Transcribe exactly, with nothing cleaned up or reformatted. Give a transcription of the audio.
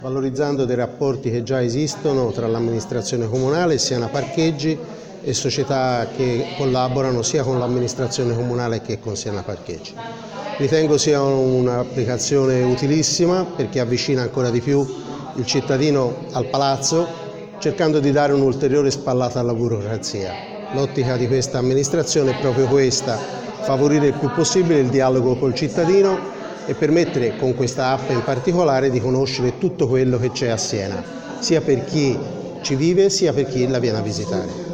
valorizzando dei rapporti che già esistono tra l'amministrazione comunale, Siena Parcheggi e società che collaborano sia con l'amministrazione comunale che con Siena Parcheggi. Ritengo sia un'applicazione utilissima perché avvicina ancora di più il cittadino al palazzo, cercando di dare un'ulteriore spallata alla burocrazia. L'ottica di questa amministrazione è proprio questa: favorire il più possibile il dialogo col cittadino e permettere, con questa app in particolare, di conoscere tutto quello che c'è a Siena, sia per chi ci vive sia per chi la viene a visitare.